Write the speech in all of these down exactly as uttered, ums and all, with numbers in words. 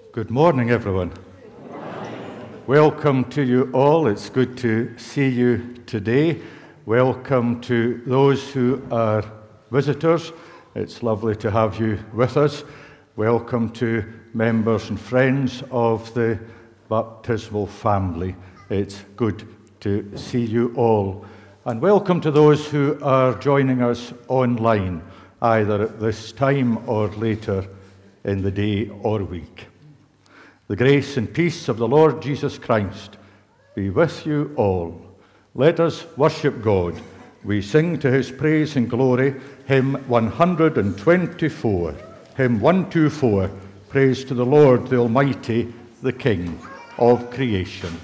Good morning, everyone. Good morning. Welcome to you all. It's good to see you today. Welcome to those who are visitors. It's lovely to have you with us. Welcome to members and friends of the baptismal family. It's good to see you all. And welcome to those who are joining us online, either at this time or later in the day or week. The grace and peace of the Lord Jesus Christ be with you all. Let us worship God. We sing to his praise and glory, hymn one twenty-four. Hymn one twenty-four, praise to the Lord, the Almighty, the King of creation.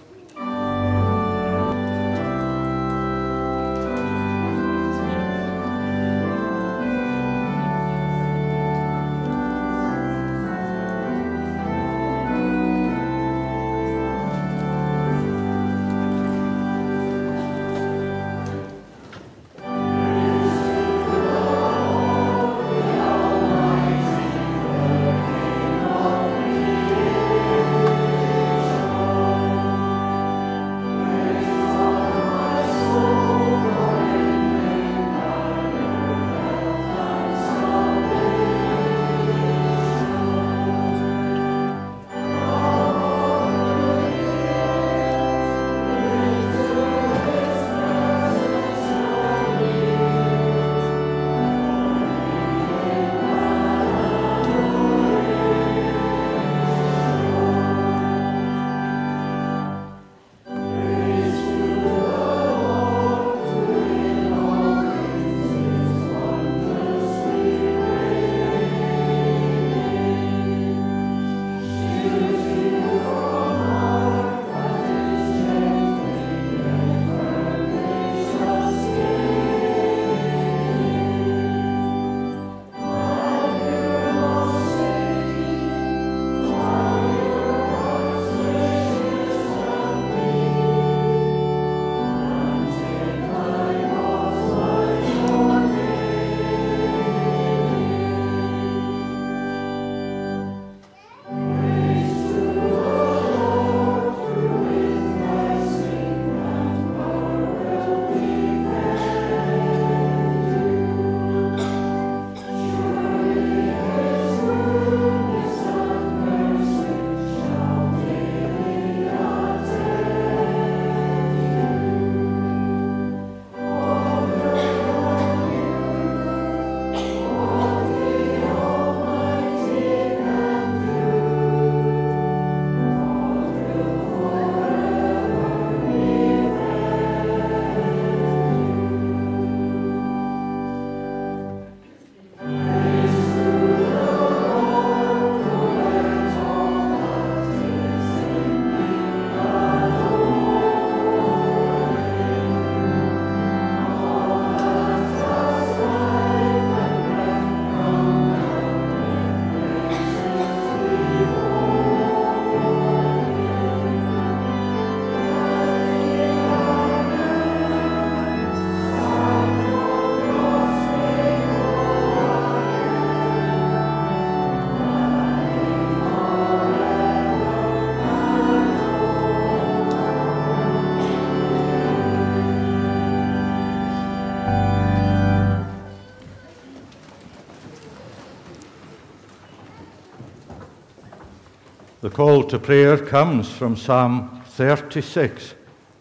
The call to prayer comes from Psalm thirty-six.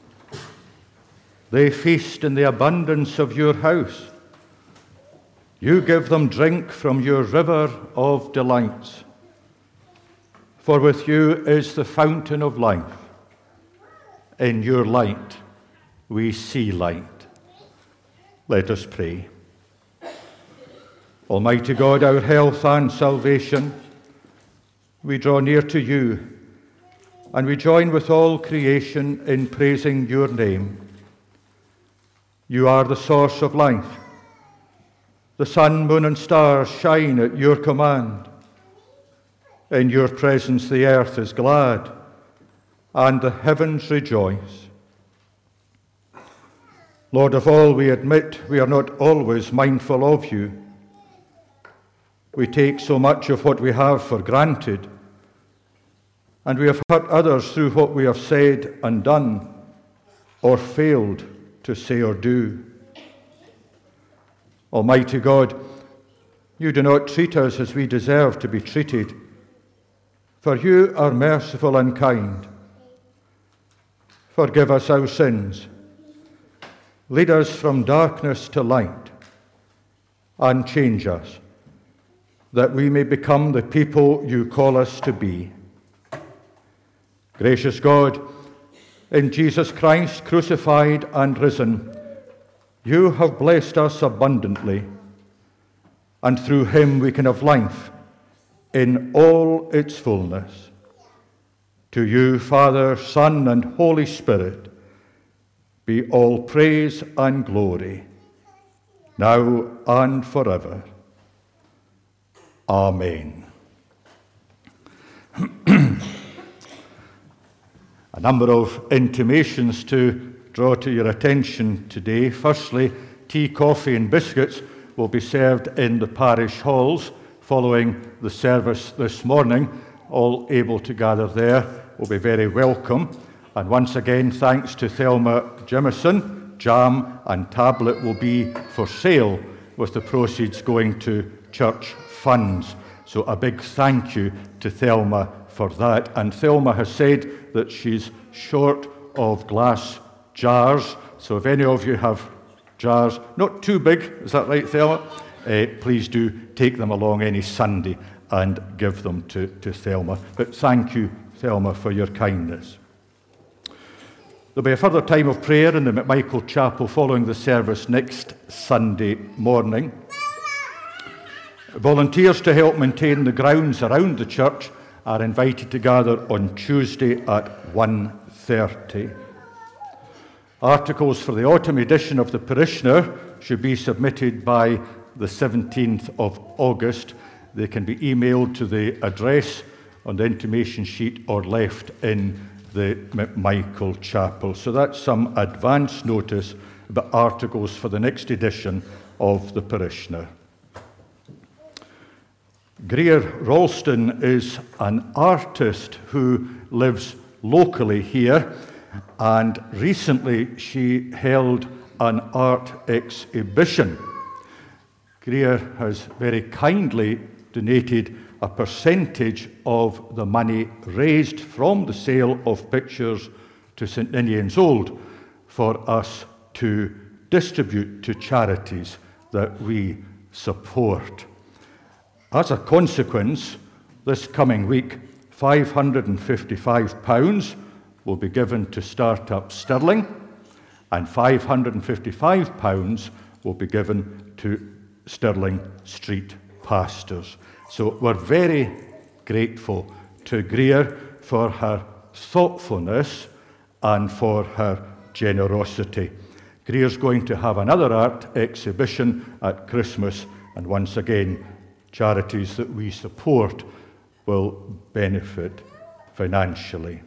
They feast in the abundance of your house. You give them drink from your river of delights. For with you is the fountain of life. In your light we see light. Let us pray. Almighty God, our health and salvation, we draw near to you, and we join with all creation in praising your name. You are the source of life. The sun, moon, and stars shine at your command. In your presence the earth is glad, and the heavens rejoice. Lord of all, we admit we are not always mindful of you. We take so much of what we have for granted, and we have hurt others through what we have said and done, or failed to say or do. Almighty God, you do not treat us as we deserve to be treated, for you are merciful and kind. Forgive us our sins. Lead us from darkness to light, and change us, that we may become the people you call us to be. Gracious God, in Jesus Christ, crucified and risen, you have blessed us abundantly, and through him we can have life in all its fullness. To you, Father, Son, and Holy Spirit, be all praise and glory, now and forever. Amen. A number of intimations to draw to your attention today. Firstly, tea, coffee and biscuits will be served in the parish halls following the service this morning. All able to gather there will be very welcome. And once again, thanks to Thelma Jimison, jam and tablet will be for sale, with the proceeds going to church funds. So a big thank you to Thelma for that. And Thelma has said that she's short of glass jars, so if any of you have jars, not too big, is that right, Thelma? Uh, please do take them along any Sunday and give them to, to Thelma. But thank you, Thelma, for your kindness. There'll be a further time of prayer in the McMichael Chapel following the service next Sunday morning. Volunteers to help maintain the grounds around the church are invited to gather on Tuesday at one thirty. Articles for the autumn edition of the Parishioner should be submitted by the seventeenth of August. They can be emailed to the address on the intimation sheet or left in the McMichael Chapel. So that's some advance notice about articles for the next edition of the Parishioner. Greer Ralston is an artist who lives locally here, and recently she held an art exhibition. Greer has very kindly donated a percentage of the money raised from the sale of pictures to St Ninian's Old for us to distribute to charities that we support. As a consequence, this coming week, five hundred fifty-five pounds will be given to Startup Stirling, and five hundred fifty-five pounds will be given to Stirling Street Pastors. So we're very grateful to Greer for her thoughtfulness and for her generosity. Greer's going to have another art exhibition at Christmas, and once again, charities that we support will benefit financially.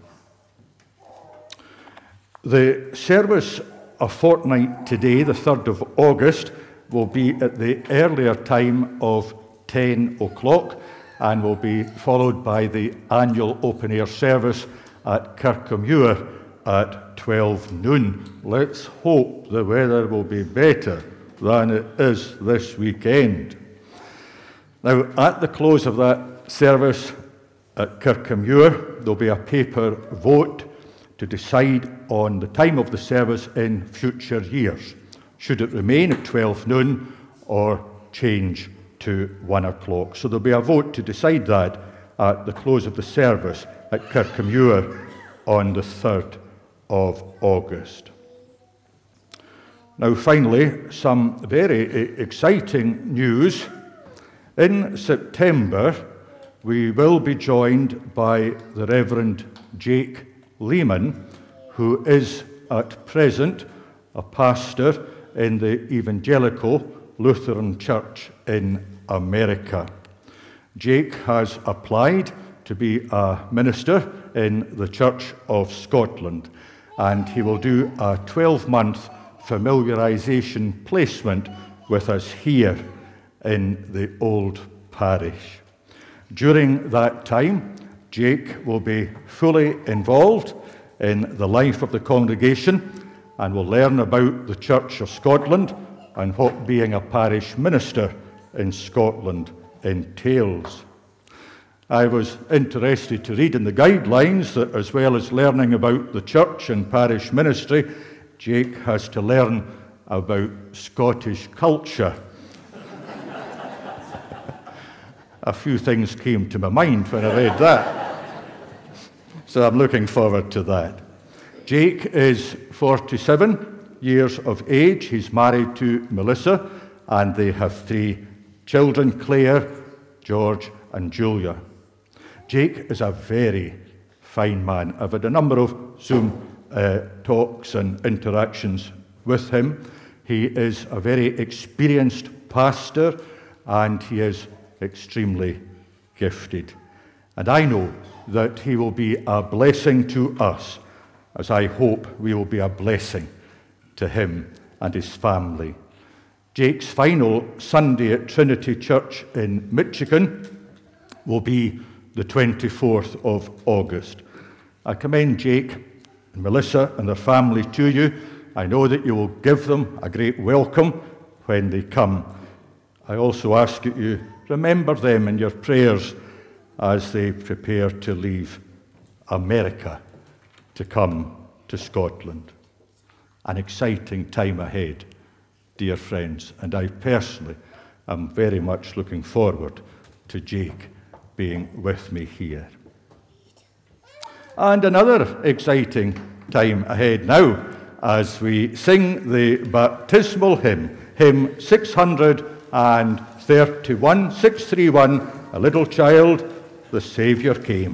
The service a fortnight today, the third of August, will be at the earlier time of ten o'clock and will be followed by the annual open-air service at Kirkcommuir at twelve noon. Let's hope the weather will be better than it is this weekend. Now, at the close of that service at Kirkcommuir, there'll be a paper vote to decide on the time of the service in future years. Should it remain at twelve noon or change to one o'clock? So there'll be a vote to decide that at the close of the service at Kirkcommuir on the third of August. Now, finally, some very exciting news. In September, we will be joined by the Reverend Jake Lehman, who is at present a pastor in the Evangelical Lutheran Church in America. Jake has applied to be a minister in the Church of Scotland, and he will do a twelve-month familiarisation placement with us here in the old parish. During that time, Jake will be fully involved in the life of the congregation and will learn about the Church of Scotland and what being a parish minister in Scotland entails. I was interested to read in the guidelines that as well as learning about the church and parish ministry, Jake has to learn about Scottish culture. A few things came to my mind when I read that. So I'm looking forward to that. Jake is forty-seven years of age. He's married to Melissa, and they have three children, Claire, George, and Julia. Jake is a very fine man. I've had a number of Zoom uh, talks and interactions with him. He is a very experienced pastor, and he is extremely gifted. And I know that he will be a blessing to us, as I hope we will be a blessing to him and his family. Jake's final Sunday at Trinity Church in Michigan will be the twenty-fourth of August. I commend Jake and Melissa and their family to you. I know that you will give them a great welcome when they come. I also ask that you remember them in your prayers as they prepare to leave America to come to Scotland. An exciting time ahead, dear friends, and I personally am very much looking forward to Jake being with me here. And another exciting time ahead now as we sing the baptismal hymn, hymn six hundred thirty-one, six thirty-one, A Little Child, the Saviour Came.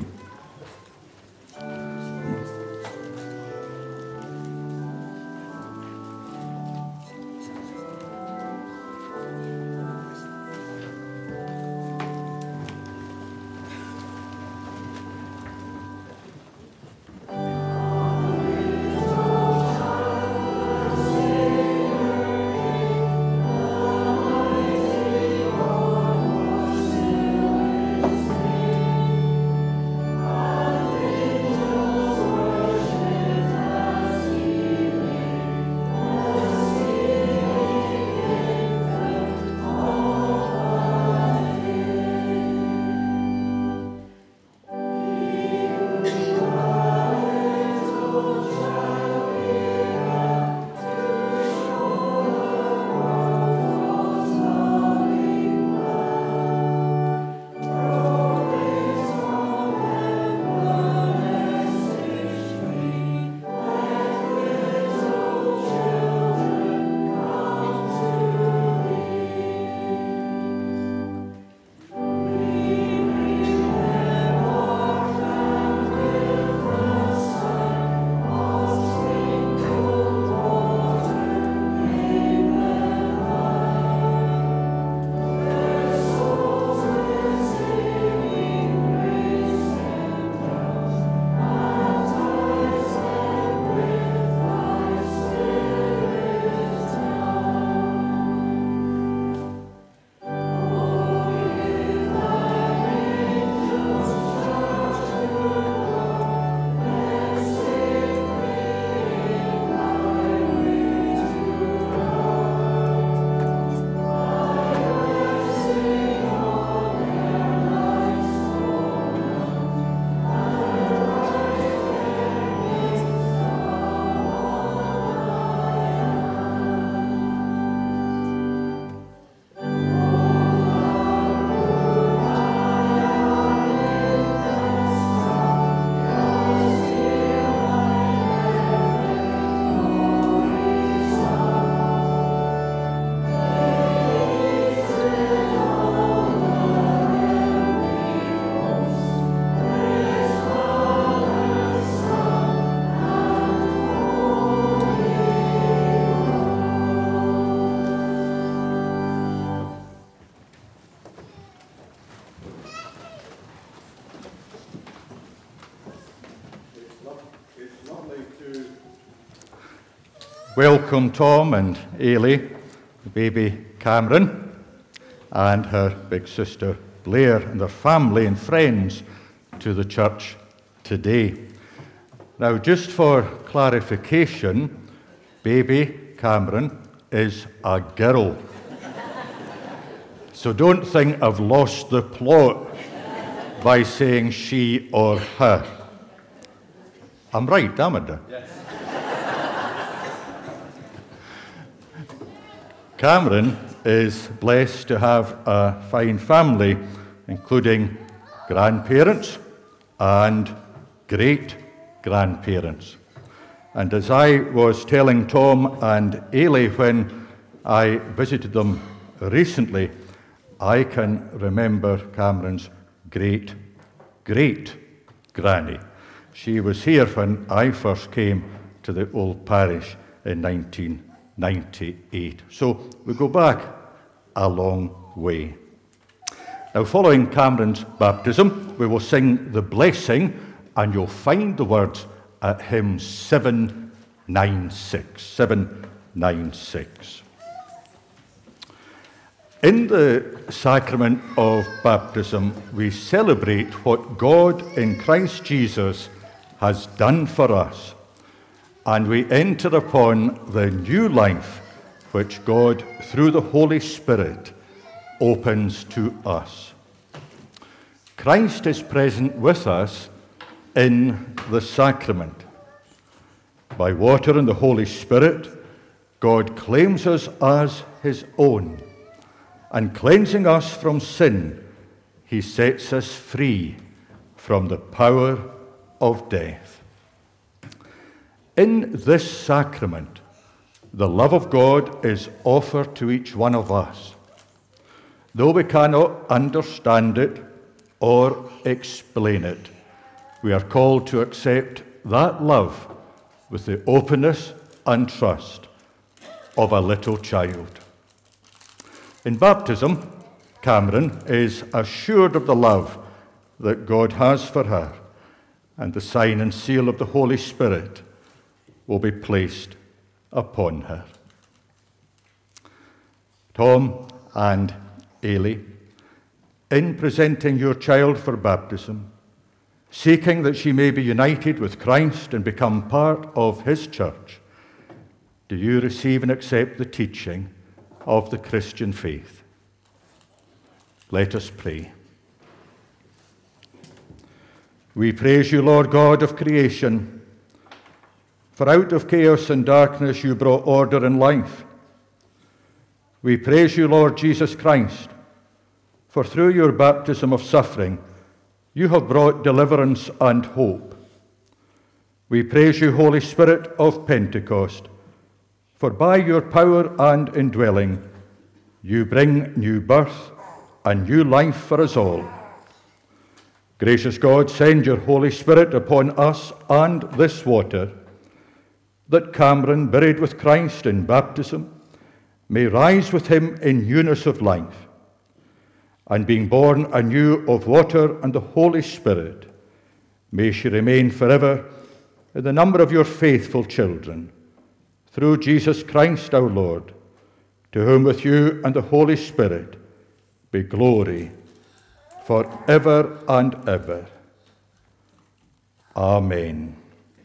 Welcome Tom and Ailey, baby Cameron, and her big sister Blair and their family and friends to the church today. Now, just for clarification, baby Cameron is a girl. So don't think I've lost the plot by saying she or her. I'm right, Amanda? Yes. Cameron is blessed to have a fine family, including grandparents and great-grandparents. And as I was telling Tom and Ailey when I visited them recently, I can remember Cameron's great-great-granny. She was here when I first came to the old parish in nineteen ninety-eight. So we go back a long way. Now, following Cameron's baptism, we will sing the blessing, and you'll find the words at hymn seven ninety-six. seven ninety-six. In the sacrament of baptism, we celebrate what God in Christ Jesus has done for us, and we enter upon the new life which God, through the Holy Spirit, opens to us. Christ is present with us in the sacrament. By water and the Holy Spirit, God claims us as his own, and cleansing us from sin, he sets us free from the power of death. In this sacrament, the love of God is offered to each one of us. Though we cannot understand it or explain it, we are called to accept that love with the openness and trust of a little child. In baptism, Cameron is assured of the love that God has for her, and the sign and seal of the Holy Spirit will be placed upon her. Tom and Ailey, in presenting your child for baptism, seeking that she may be united with Christ and become part of his church, do you receive and accept the teaching of the Christian faith? Let us pray. We praise you, Lord God of creation, for out of chaos and darkness you brought order and life. We praise you, Lord Jesus Christ, for through your baptism of suffering you have brought deliverance and hope. We praise you, Holy Spirit of Pentecost, for by your power and indwelling you bring new birth and new life for us all. Gracious God, send your Holy Spirit upon us and this water, that Cameron, buried with Christ in baptism, may rise with him in newness of life, and being born anew of water and the Holy Spirit, may she remain forever in the number of your faithful children, through Jesus Christ our Lord, to whom with you and the Holy Spirit be glory forever and ever. Amen.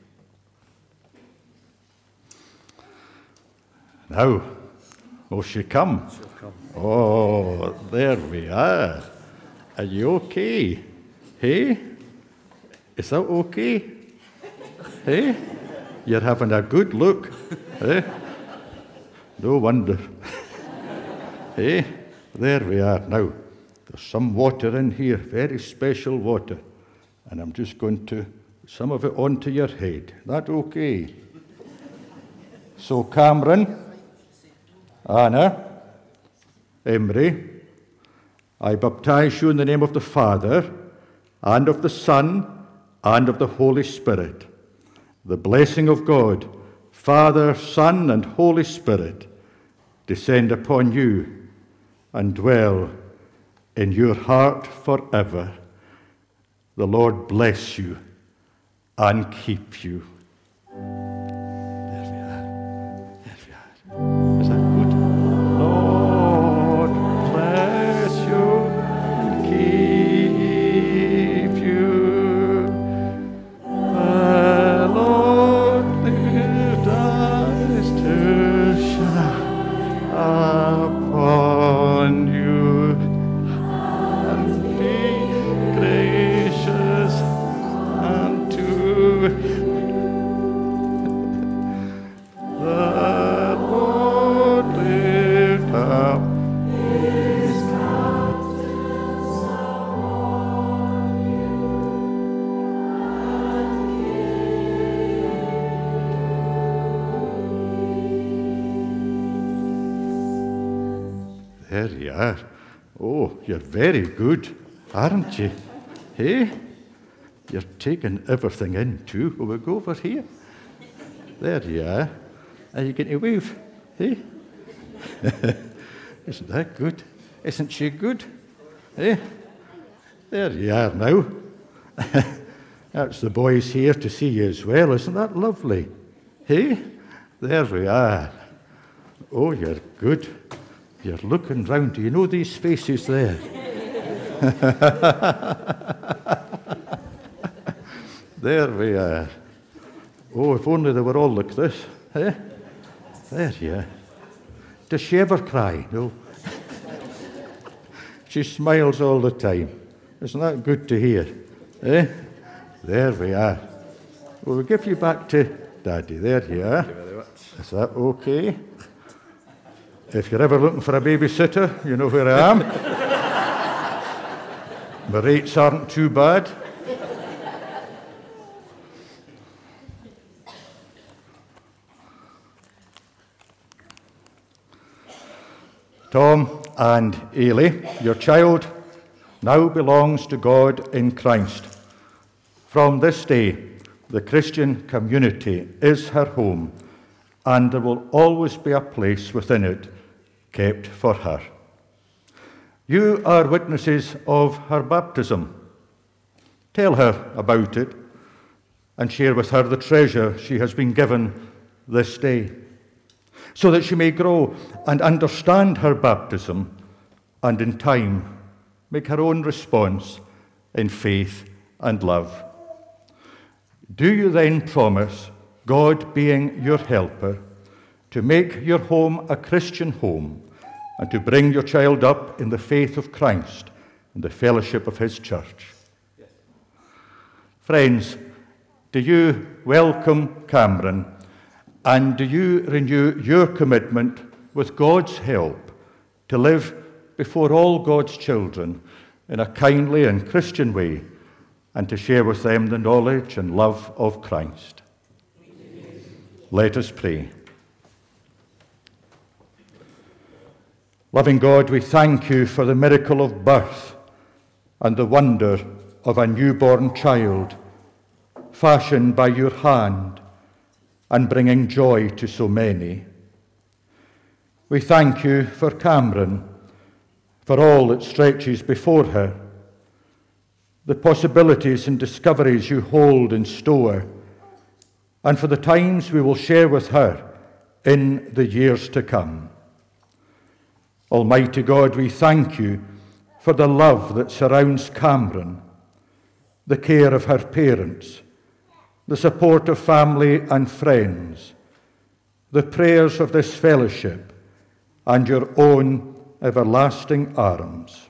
Now, will she come? She'll come. Oh, there we are. Are you okay? Hey? Is that okay? Hey? You're having a good look. Hey? No wonder. Hey? There we are. Now, there's some water in here, very special water. And I'm just going to, some of it onto your head. That okay? So, Cameron, Anna, Emery, I baptize you in the name of the Father, and of the Son, and of the Holy Spirit. The blessing of God, Father, Son, and Holy Spirit, descend upon you and dwell in your heart forever. The Lord bless you and keep you. There we are. There we are. Is that good? Lord bless you and keep you. There you are. Oh, you're very good, aren't you? Hey? You're taking everything in, too. Will we go over here? There you are. Are you going to wave? Hey? Isn't that good? Isn't she good? Hey? There you are now. That's the boys here to see you as well. Isn't that lovely? Hey? There we are. Oh, you're good. You're looking round. Do you know these faces there? There we are. Oh, if only they were all like this. Eh? There you are. Does she ever cry? No. She smiles all the time. Isn't that good to hear? Eh? There we are. Well, we'll give you back to Daddy. There you are. Thank you very much. Is that okay? If you're ever looking for a babysitter, you know where I am. The rates aren't too bad. Tom and Ailey, your child now belongs to God in Christ. From this day, the Christian community is her home, and there will always be a place within it kept for her. You are witnesses of her baptism. Tell her about it and share with her the treasure she has been given this day, so that she may grow and understand her baptism and in time make her own response in faith and love. Do you then promise, God being your helper, to make your home a Christian home and to bring your child up in the faith of Christ and the fellowship of his church? Yes. Friends, do you welcome Cameron, and do you renew your commitment with God's help to live before all God's children in a kindly and Christian way, and to share with them the knowledge and love of Christ? Let us pray. Loving God, we thank you for the miracle of birth and the wonder of a newborn child, fashioned by your hand and bringing joy to so many. We thank you for Cameron, for all that stretches before her, the possibilities and discoveries you hold in store, and for the times we will share with her in the years to come. Almighty God, we thank you for the love that surrounds Cameron, the care of her parents, the support of family and friends, the prayers of this fellowship, and your own everlasting arms.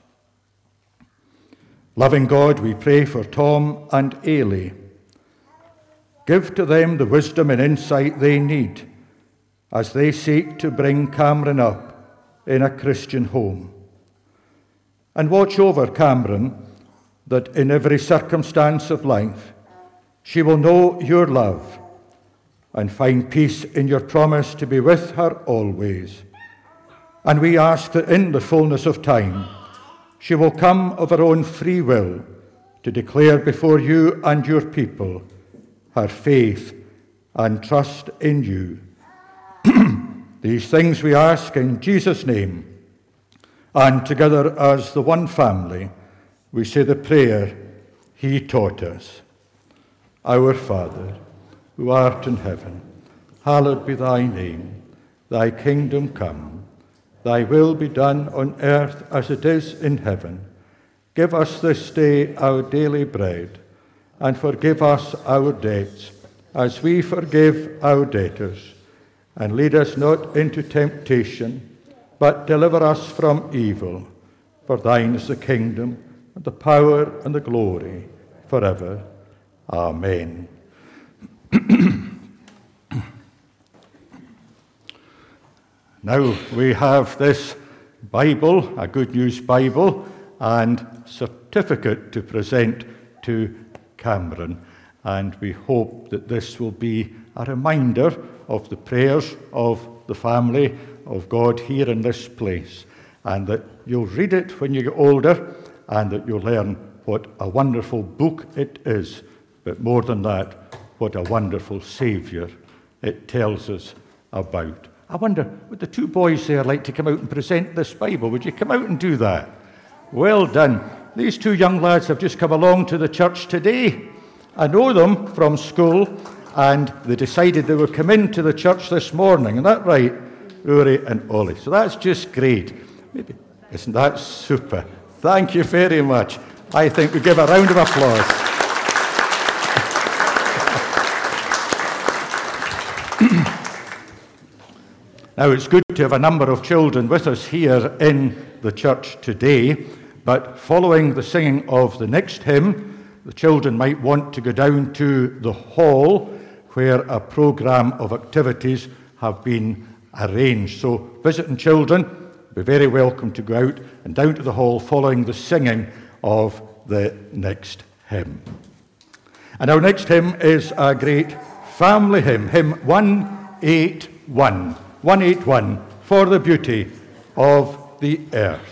Loving God, we pray for Tom and Ailey. Give to them the wisdom and insight they need as they seek to bring Cameron up in a Christian home. And watch over Cameron, that in every circumstance of life she will know your love and find peace in your promise to be with her always. And we ask that in the fullness of time she will come of her own free will to declare before you and your people her faith and trust in you. These things we ask in Jesus' name, and together as the one family, we say the prayer he taught us. Our Father, who art in heaven, hallowed be thy name. Thy kingdom come. Thy will be done on earth as it is in heaven. Give us this day our daily bread, and forgive us our debts, as we forgive our debtors. And lead us not into temptation, but deliver us from evil. For thine is the kingdom, and the power, and the glory, forever. Amen. Now we have this Bible, a Good News Bible, and certificate to present to Cameron. And we hope that this will be a reminder of the prayers of the family of God here in this place. and that you'll read it when you get older, and that you'll learn what a wonderful book it is. But more than that, what a wonderful Saviour it tells us about. I wonder, would the two boys there like to come out and present this Bible? Would you come out and do that? Well done. These two young lads have just come along to the church today. I know them from school, and they decided they would come into the church this morning. Isn't that right, Rory and Ollie? So that's just great. Maybe, isn't that super? Thank you very much. I think we give a round of applause. Now, it's good to have a number of children with us here in the church today, but following the singing of the next hymn, the children might want to go down to the hall where a programme of activities have been arranged. So, visiting children will be very welcome to go out and down to the hall following the singing of the next hymn. And our next hymn is a great family hymn, hymn one eighty-one. one eighty-one, For the Beauty of the Earth.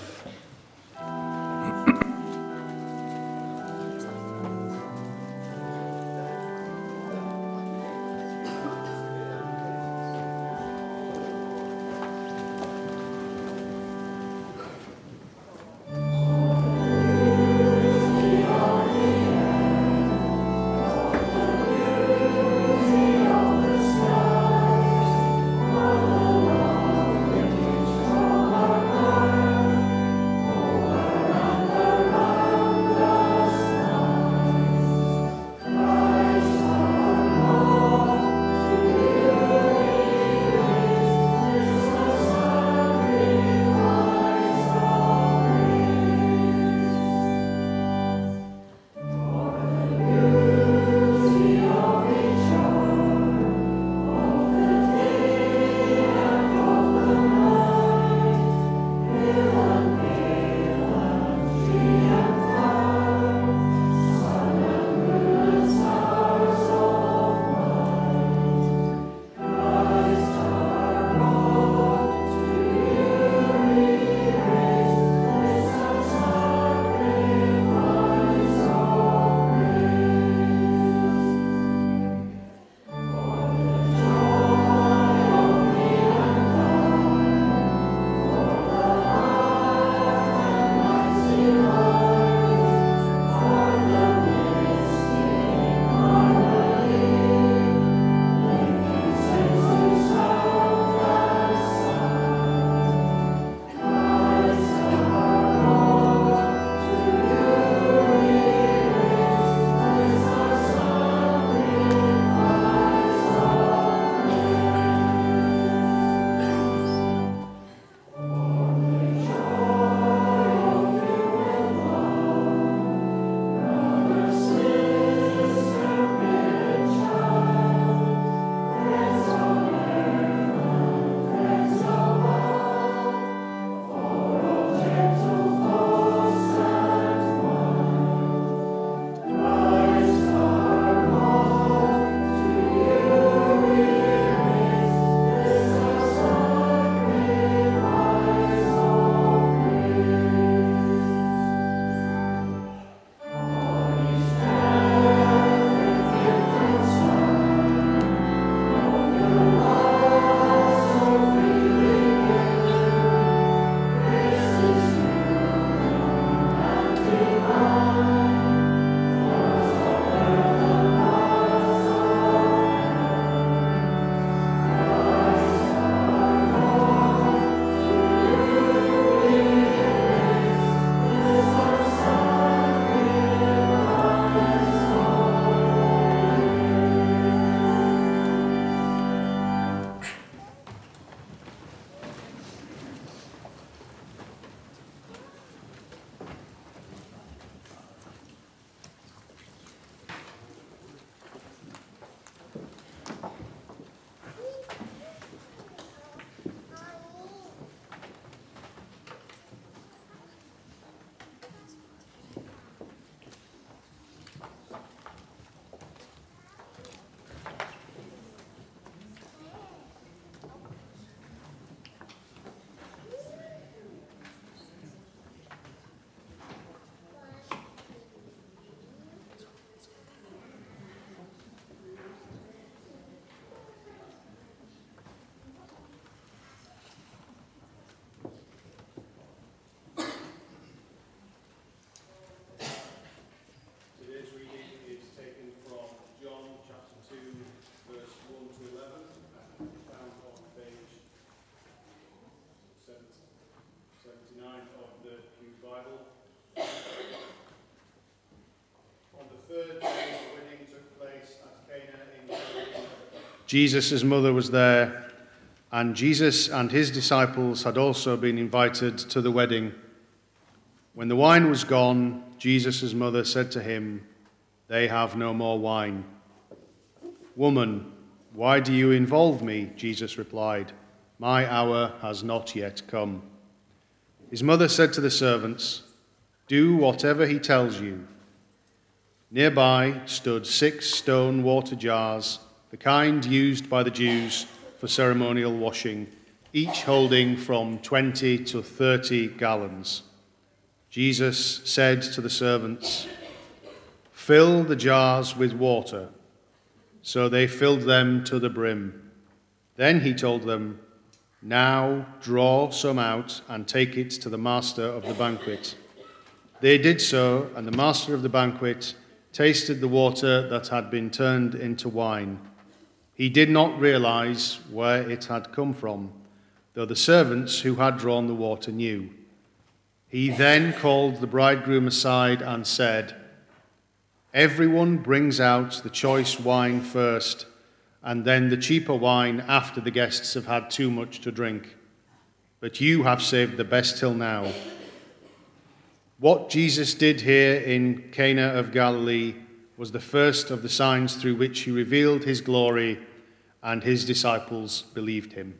third day the wedding took place at Cana in Galilee. Jesus' mother was there, and Jesus and his disciples had also been invited to the wedding. When the wine was gone, Jesus' mother said to him, "They have no more wine." "Woman, why do you involve me?" Jesus replied. "My hour has not yet come." His mother said to the servants, "Do whatever he tells you." Nearby stood six stone water jars, the kind used by the Jews for ceremonial washing, each holding from twenty to thirty gallons. Jesus said to the servants, "Fill the jars with water." So they filled them to the brim. Then he told them, "Now draw some out and take it to the master of the banquet." They did so, and the master of the banquet tasted the water that had been turned into wine. He did not realize where it had come from, though the servants who had drawn the water knew. He then called the bridegroom aside and said, "Everyone brings out the choice wine first, and then the cheaper wine after the guests have had too much to drink. But you have saved the best till now." What Jesus did here in Cana of Galilee was the first of the signs through which he revealed his glory, and his disciples believed him.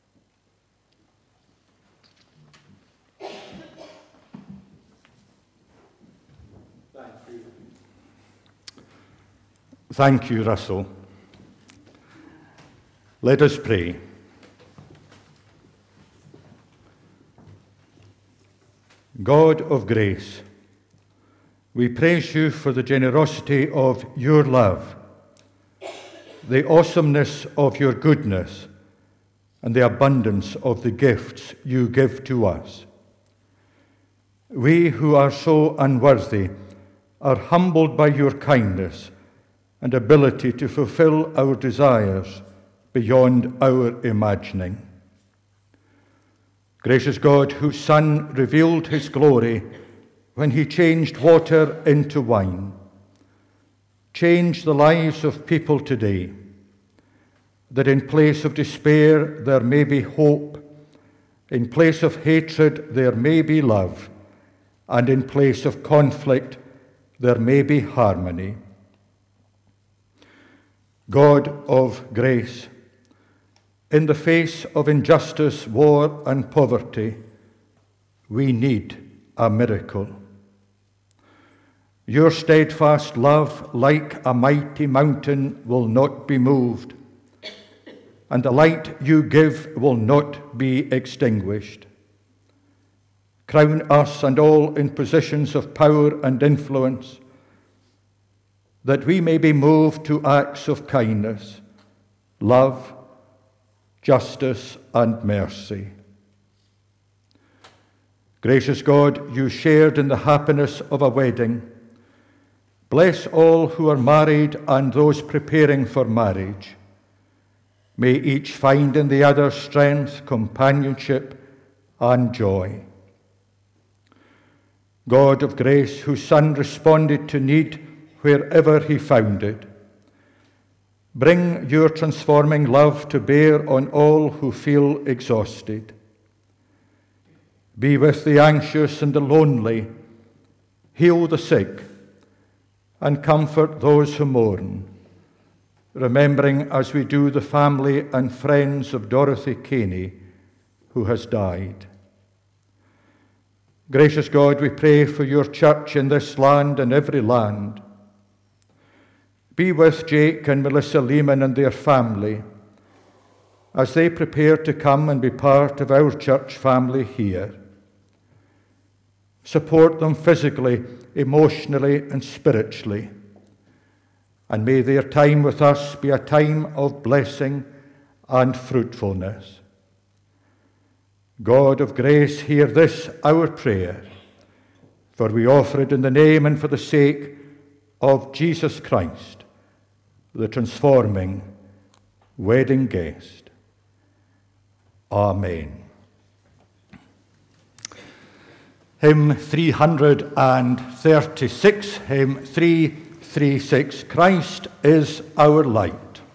Thank you, Russell. Let us pray. God of grace, we praise you for the generosity of your love, the awesomeness of your goodness, and the abundance of the gifts you give to us. We who are so unworthy are humbled by your kindness and ability to fulfill our desires beyond our imagining. Gracious God, whose Son revealed his glory when he changed water into wine, change the lives of people today, that in place of despair there may be hope, in place of hatred there may be love, and in place of conflict there may be harmony. God of grace, in the face of injustice, war, and poverty, we need a miracle. Your steadfast love, like a mighty mountain, will not be moved, and the light you give will not be extinguished. Crown us and all in positions of power and influence, that we may be moved to acts of kindness, love, justice, and mercy. Gracious God, you shared in the happiness of a wedding. Bless all who are married and those preparing for marriage. May each find in the other strength, companionship, and joy. God of grace, whose Son responded to need wherever he found it, bring your transforming love to bear on all who feel exhausted. Be with the anxious and the lonely, heal the sick, and comfort those who mourn, remembering as we do the family and friends of Dorothy Caney, who has died. Gracious God, we pray for your church in this land and every land. Be with Jake and Melissa Lehman and their family as they prepare to come and be part of our church family here. Support them physically, emotionally, and spiritually. And may their time with us be a time of blessing and fruitfulness. God of grace, hear this our prayer, for we offer it in the name and for the sake of Jesus Christ, the transforming wedding guest. Amen. Hymn three hundred thirty-six, hymn three three six, Christ is our light.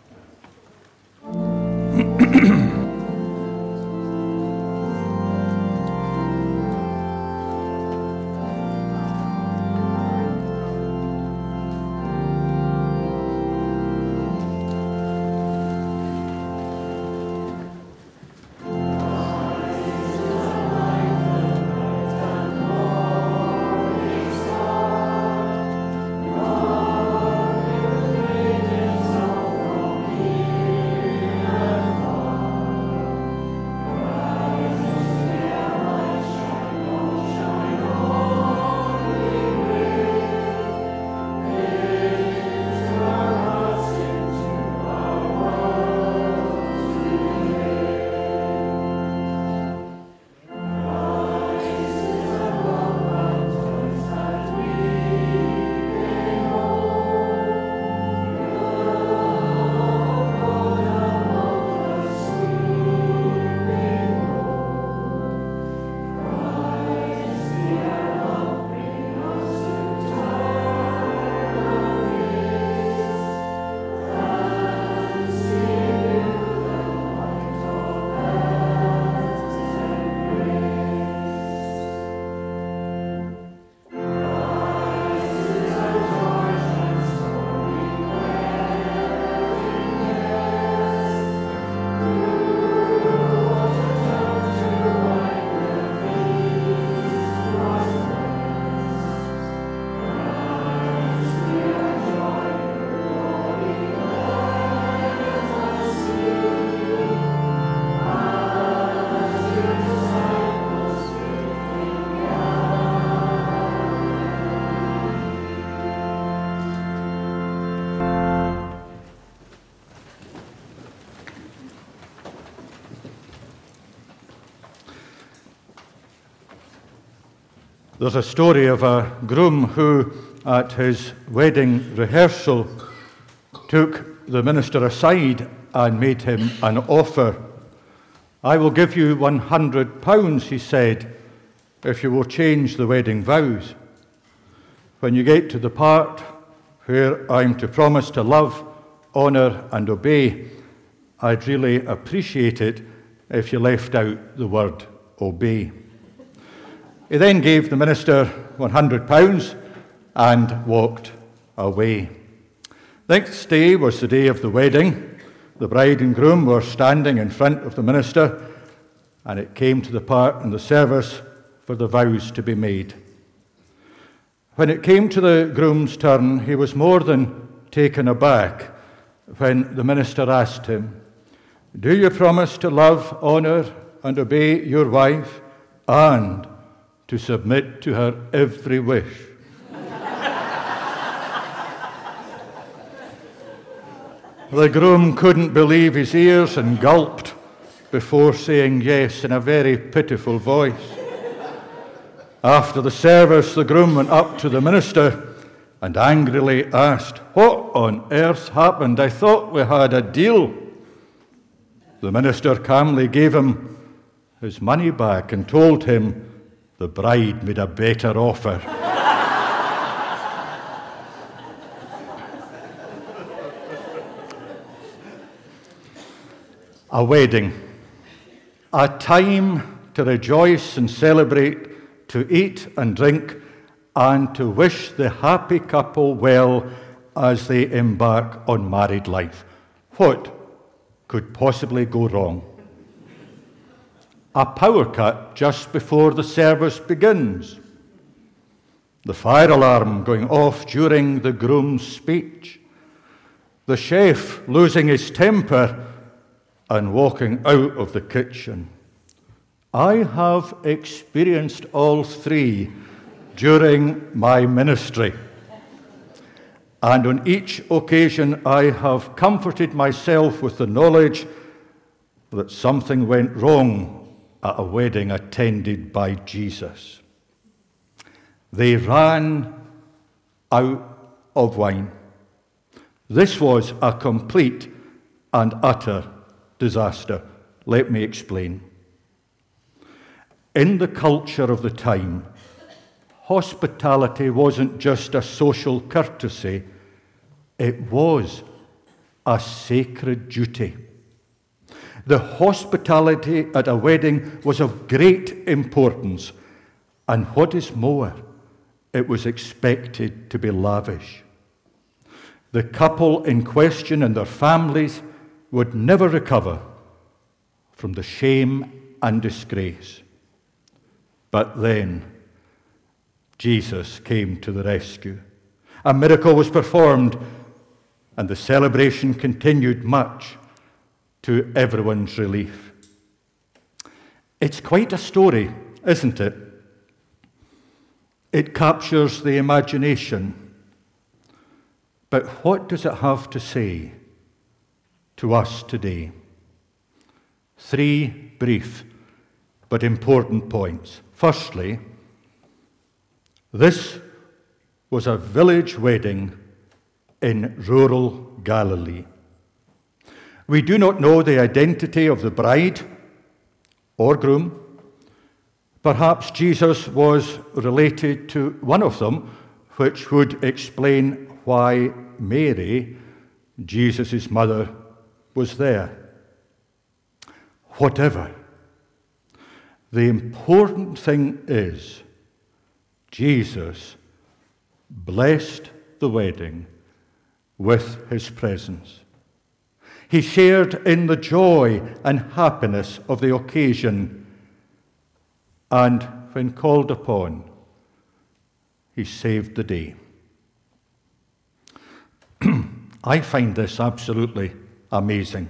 There's a story of a groom who, at his wedding rehearsal, took the minister aside and made him an offer. "I will give you one hundred pounds, he said, if you will change the wedding vows. When you get to the part where I'm to promise to love, honour and obey, I'd really appreciate it if you left out the word obey." He then gave the minister one hundred pounds and walked away. Next day was the day of the wedding. The bride and groom were standing in front of the minister, and it came to the part in the service for the vows to be made. When it came to the groom's turn, he was more than taken aback when the minister asked him, "Do you promise to love, honour and obey your wife and to submit to her every wish?" The groom couldn't believe his ears and gulped before saying yes in a very pitiful voice. After the service, the groom went up to the minister and angrily asked, "What on earth happened? I thought we had a deal." The minister calmly gave him his money back and told him the bride made a better offer. A wedding, a time to rejoice and celebrate, to eat and drink, and to wish the happy couple well as they embark on married life. What could possibly go wrong? A power cut just before the service begins. The fire alarm going off during the groom's speech. The chef losing his temper and walking out of the kitchen. I have experienced all three during my ministry. And on each occasion I have comforted myself with the knowledge that something went wrong at a wedding attended by Jesus. They ran out of wine. This was a complete and utter disaster. Let me explain. In the culture of the time, hospitality wasn't just a social courtesy, It was a sacred duty. The hospitality at a wedding was of great importance, and what is more, it was expected to be lavish. The couple in question and their families would never recover from the shame and disgrace. But then, Jesus came to the rescue. A miracle was performed, and the celebration continued, much to everyone's relief. It's quite a story, isn't it? It captures the imagination. But what does it have to say to us today? Three brief but important points. Firstly, this was a village wedding in rural Galilee. We do not know the identity of the bride or groom. Perhaps Jesus was related to one of them, which would explain why Mary, Jesus' mother, was there. Whatever. The important thing is, Jesus blessed the wedding with his presence. He shared in the joy and happiness of the occasion, and when called upon, he saved the day. I find this absolutely amazing.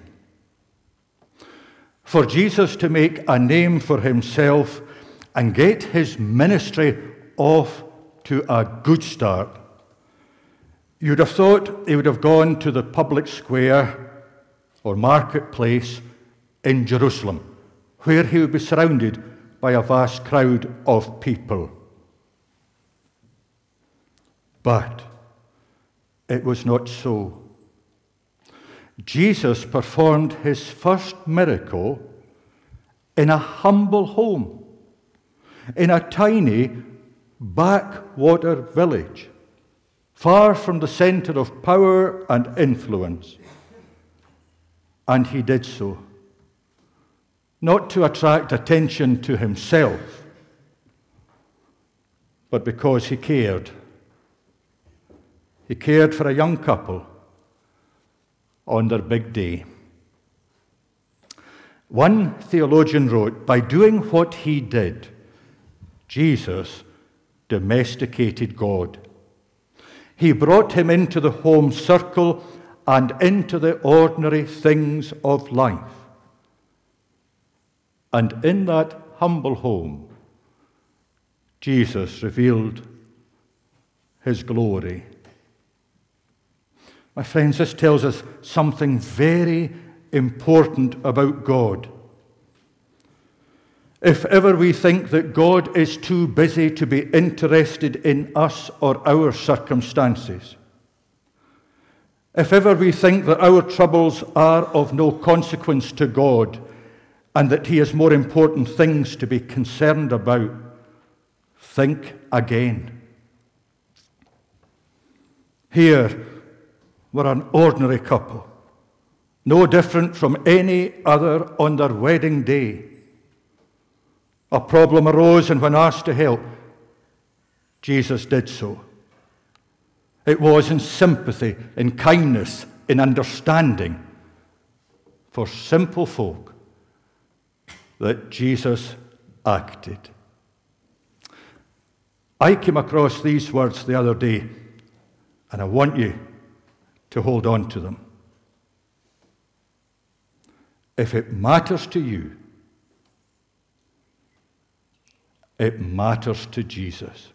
For Jesus to make a name for himself and get his ministry off to a good start, you'd have thought he would have gone to the public square or marketplace in Jerusalem, where he would be surrounded by a vast crowd of people. But it was not so. Jesus performed his first miracle in a humble home, in a tiny backwater village, far from the center of power and influence. And he did so, not to attract attention to himself, but because he cared. He cared for a young couple on their big day. One theologian wrote, by doing what he did, Jesus domesticated God. He brought him into the home circle and into the ordinary things of life. And in that humble home, Jesus revealed his glory. My friends, this tells us something very important about God. If ever we think that God is too busy to be interested in us or our circumstances, if ever we think that our troubles are of no consequence to God and that he has more important things to be concerned about, think again. Here were an ordinary couple, no different from any other on their wedding day. A problem arose, and when asked to help, Jesus did so. It was in sympathy, in kindness, in understanding for simple folk that Jesus acted. I came across these words the other day, and I want you to hold on to them. If it matters to you, it matters to Jesus.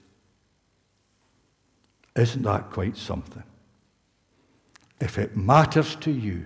Isn't that quite something? If it matters to you,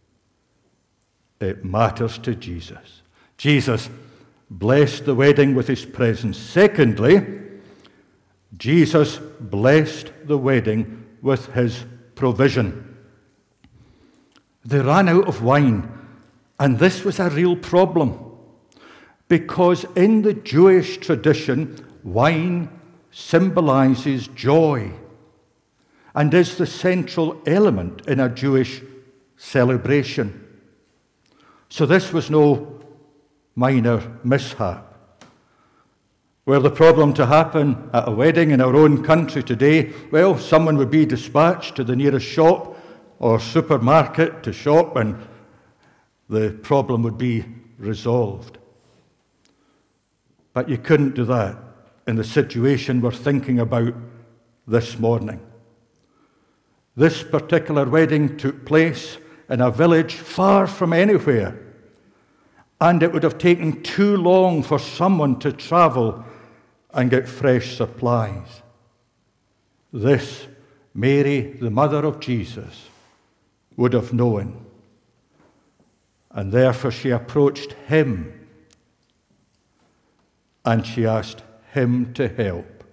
it matters to Jesus. Jesus blessed the wedding with his presence. Secondly, Jesus blessed the wedding with his provision. They ran out of wine, and this was a real problem, because in the Jewish tradition, wine symbolizes joy. and is the central element in a Jewish celebration. So this was no minor mishap. Were the problem to happen at a wedding in our own country today, well, someone would be dispatched to the nearest shop or supermarket to shop, and the problem would be resolved. But you couldn't do that in the situation we're thinking about this morning. This particular wedding took place in a village far from anywhere, and it would have taken too long for someone to travel and get fresh supplies. This, Mary, the mother of Jesus, would have known, and therefore she approached him and she asked him to help.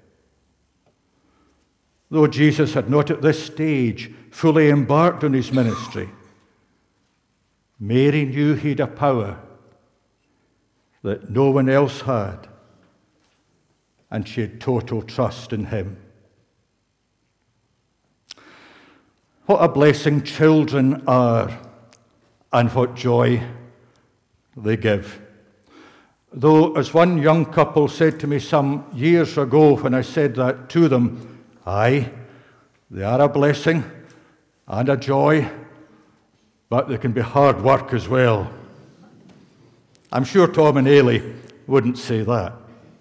Though Jesus had not at this stage fully embarked on his ministry, Mary knew he had a power that no one else had, and she had total trust in him. What a blessing children are, and what joy they give. Though, as one young couple said to me some years ago when I said that to them, aye, they are a blessing and a joy, but they can be hard work as well. I'm sure Tom and Ailey wouldn't say that.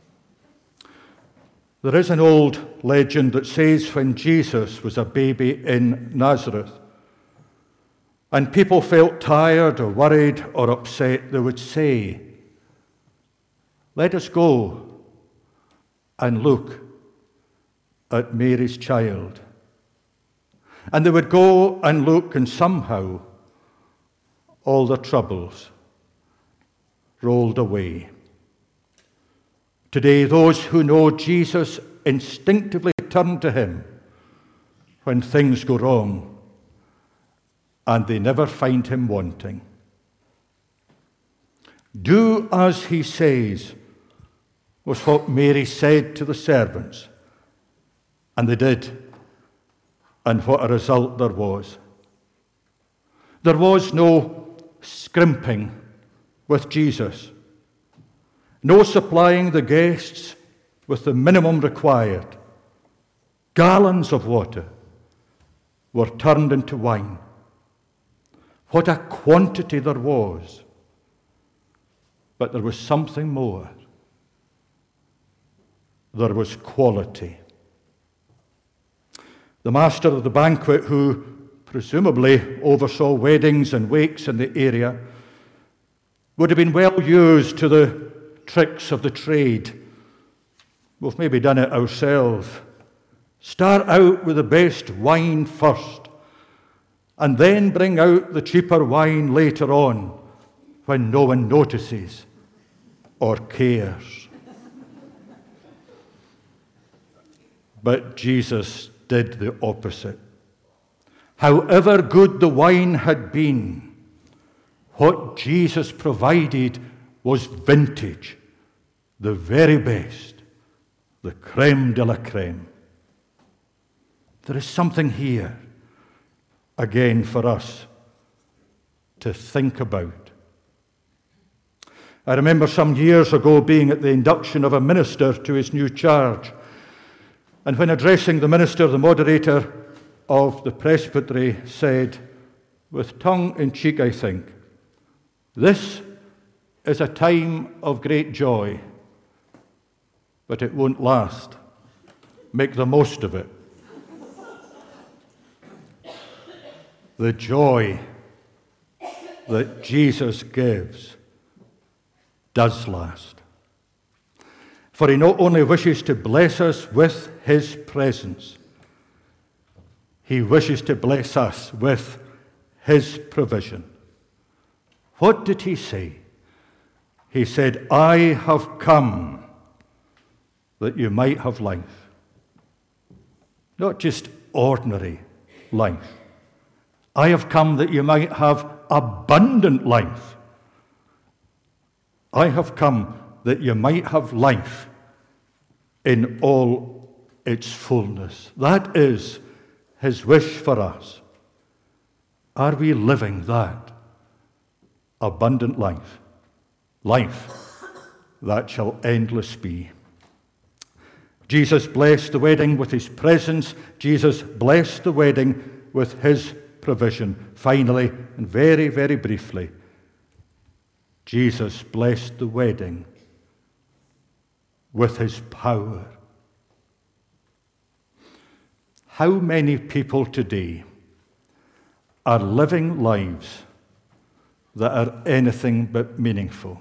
There is an old legend that says when Jesus was a baby in Nazareth, and people felt tired or worried or upset, they would say, "Let us go and look at Mary's child." And they would go and look, and somehow all their troubles rolled away. Today, those who know Jesus instinctively turn to him when things go wrong, and they never find him wanting. Do as he says was what Mary said to the servants, and they did, and what a result there was. There was no scrimping with Jesus, no supplying the guests with the minimum required. Gallons of water were turned into wine. What a quantity there was. But there was something more. There was quality. The master of the banquet, who presumably oversaw weddings and wakes in the area, would have been well used to the tricks of the trade. We've maybe done it ourselves. Start out with the best wine first, and then bring out the cheaper wine later on when no one notices or cares. But Jesus did the opposite. However good the wine had been, what Jesus provided was vintage, the very best, the creme de la creme. There is something here, again, for us to think about. I remember some years ago being at the induction of a minister to his new charge. And when addressing the minister, the moderator of the presbytery said, with tongue in cheek, I think, "This is a time of great joy, but it won't last. Make the most of it." The joy that Jesus gives does last. For he not only wishes to bless us with his presence, he wishes to bless us with his provision. What did he say? He said, "I have come that you might have life." Not just ordinary life. I have come that you might have abundant life. I have come that you might have life in all its fullness. That is his wish for us? Are we living that abundant life? Life that shall endless be. Jesus blessed the wedding with his presence. Jesus blessed the wedding with his provision. Finally, and very, very briefly, Jesus blessed the wedding with his power. How many people today are living lives that are anything but meaningful?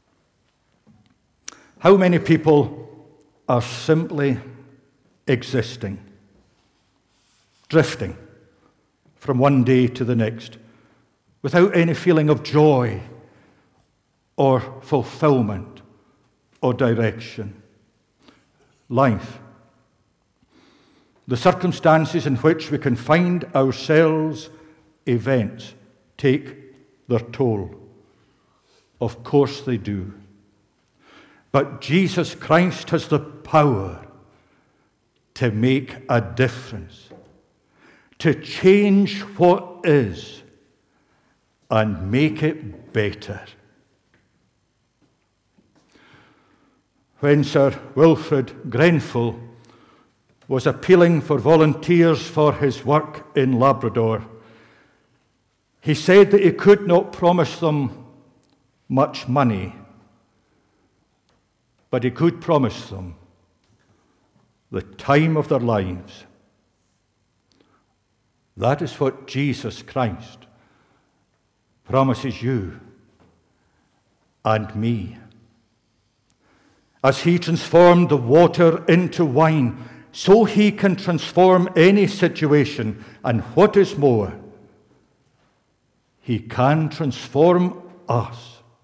How many people are simply existing, drifting from one day to the next, without any feeling of joy or fulfillment or direction? Life, the circumstances in which we can find ourselves, events, take their toll. Of course they do. But Jesus Christ has the power to make a difference, to change what is and make it better. When Sir Wilfrid Grenfell was appealing for volunteers for his work in Labrador, he said that he could not promise them much money, but he could promise them the time of their lives. That is what Jesus Christ promises you and me. As he transformed the water into wine, so he can transform any situation, and what is more, he can transform us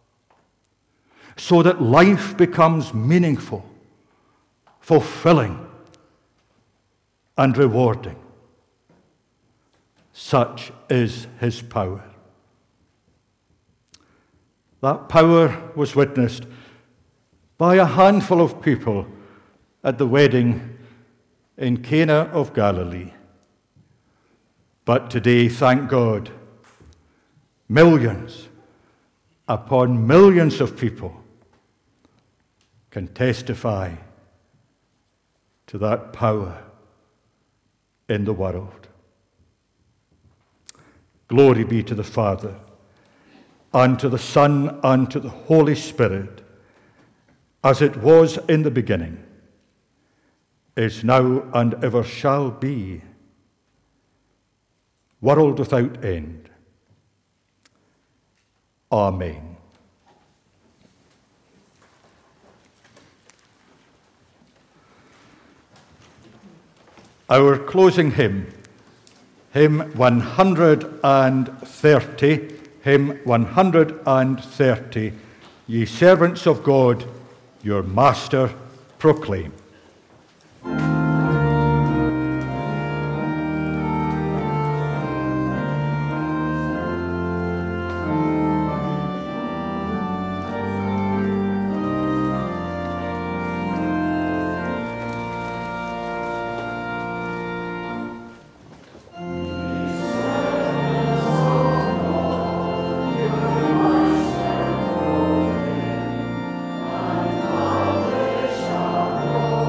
so that life becomes meaningful, fulfilling, and rewarding. Such is his power. That power was witnessed by a handful of people at the wedding in Cana of Galilee. But today, thank God, millions upon millions of people can testify to that power in the world. Glory be to the Father, and to the Son, and to the Holy Spirit, as it was in the beginning, is now, and ever shall be, world without end. Amen. Our closing hymn, hymn one hundred thirty, hymn one hundred thirty, Ye servants of God, your Master proclaim. Amen.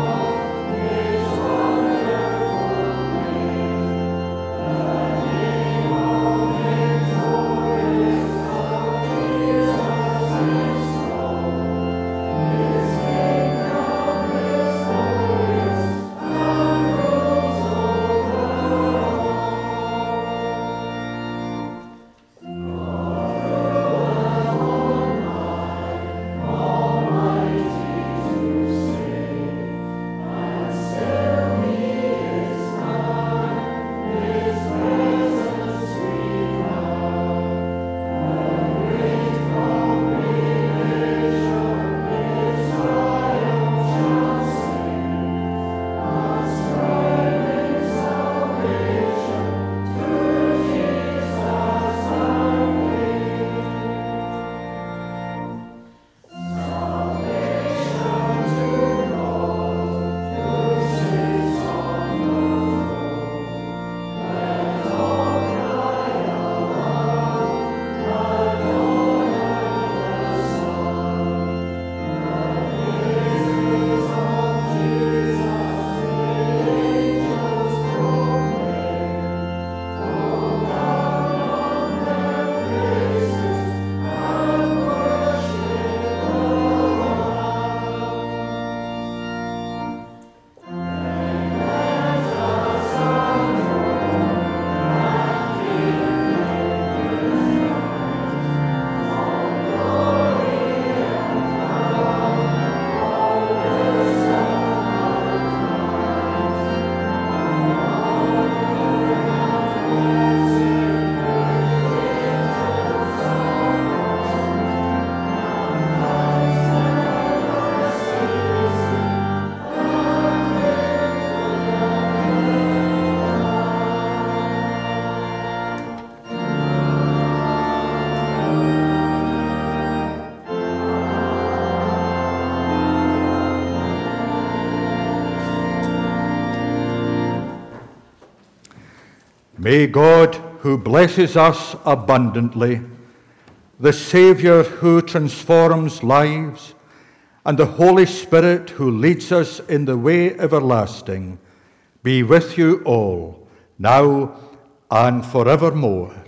May God, who blesses us abundantly, the Saviour who transforms lives, and the Holy Spirit who leads us in the way everlasting, be with you all, now and forevermore.